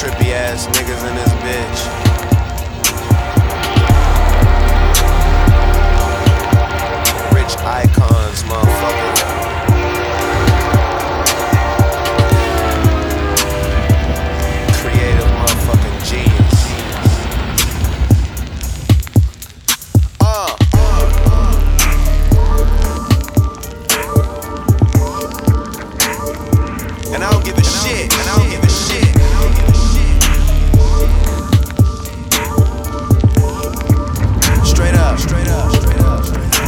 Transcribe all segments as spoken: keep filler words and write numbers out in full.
trippy ass niggas in this bitch. Rich icons, motherfucker. Creative motherfucking genius. Uh. And I don't give a shit. And I don't give a shit. Straight up, straight up, straight up.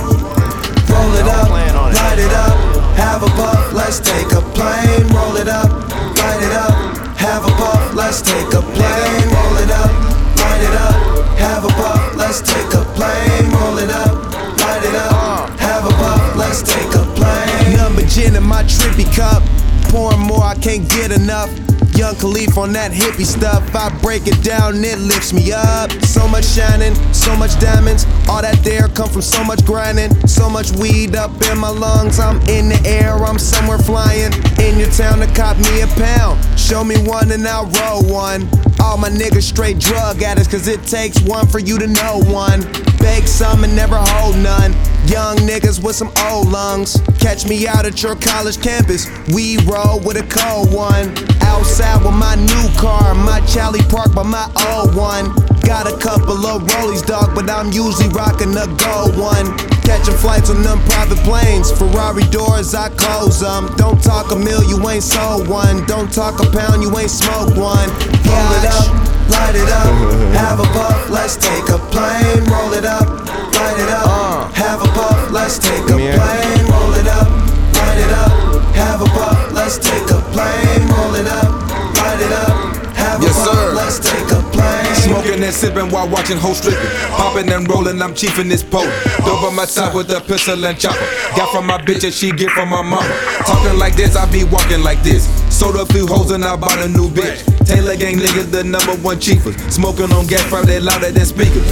Roll it up, light it up, have a puff, let's take a plane. Roll it up, light it up, have a puff, let's take a plane. Roll it up, light it up, have a puff, let's take a plane. Roll it up, light it up, have a puff, let's take a plane. Number gin in my trippy cup, pouring more, I can't get enough. Young Khalif on that hippie stuff. I break it down, it lifts me up. So much shining, so much diamonds. All that there come from so much grinding. So much weed up in my lungs. I'm in the air, I'm somewhere flying. In your town to cop me a pound. Show me one and I'll roll one. All my niggas straight drug addicts, cause it takes one for you to know one. Beg some and never hold none. Young niggas with some old lungs. Catch me out at your college campus. We roll with a cold one. Outside with my new car, my Charlie Park by my old one. Got a couple of rollies, dog, but I'm usually rocking the gold one. Catching flights on them private planes. Ferrari doors, I close them. Don't talk a mill, you ain't sold one. Don't talk a pound, you ain't smoked one. Roll it up, light it up, have a puff, let's take a plane. Roll it up, light it up, have a puff, let's take a plane. Roll it up, light it up, have a puff, let's take a plane. Roll it up, light it up, have a Yes, puff, sir. let's take a plane. Smoking and sipping while watching whole stripping. Popping and rolling, I'm chiefing this pole. Dope on my side with a pistol and chopper. Got from my bitch and she get from my mama. Talking like this, I be walking like this. Sold a few hoes and I bought a new bitch. Taylor gang niggas, the number one chiefers. Smoking on gas, probably louder than speakers.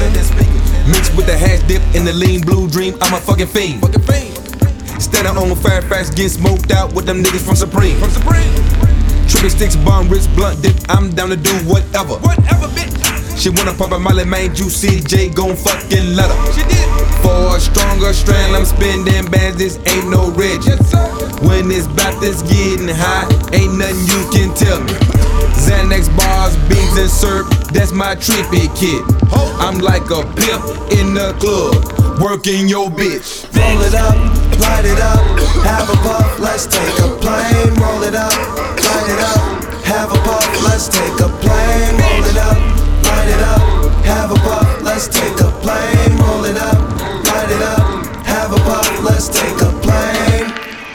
Mixed with the hash dip in the lean blue dream, I'm a fucking fiend. Standing on Fairfax, getting smoked out with them niggas from Supreme. From Supreme. Trippy sticks, bomb, wrist, blunt dip. I'm down to do whatever. Whatever, bitch. She wanna pop a Molly, man, Juicy J gon' fucking let her. She did. For a stronger strand, I'm spending bands. This ain't no rich. Yes, sir. When it's bout this getting high, ain't nothing you can tell me. Xanax bars, beans and syrup, that's my trippy kid. I'm like a pimp in the club, working your bitch. Roll it up, light it up, have a puff, let's take a plane. Roll it up, light it up, have a puff, let's take a plane. Roll it up, light it up, have a puff, let's take a plane. Roll it up, light it up, have a puff, let's take a plane.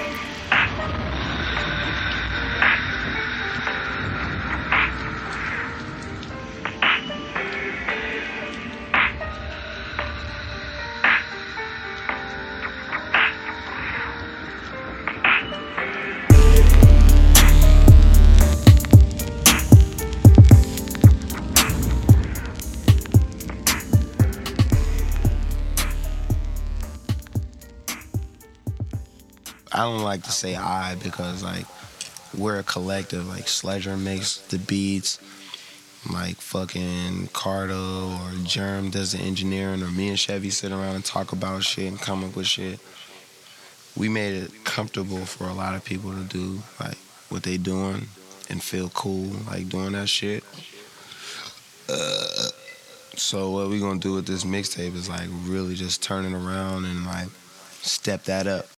I don't like to say I because like we're a collective. Like Sledger makes the beats, like fucking Cardo or Germ does the engineering, or me and Chevy sit around and talk about shit and come up with shit. We made it comfortable for a lot of people to do like what they doing and feel cool like doing that shit. Uh, so what we gonna do with this mixtape is like really just turn it around and like step that up.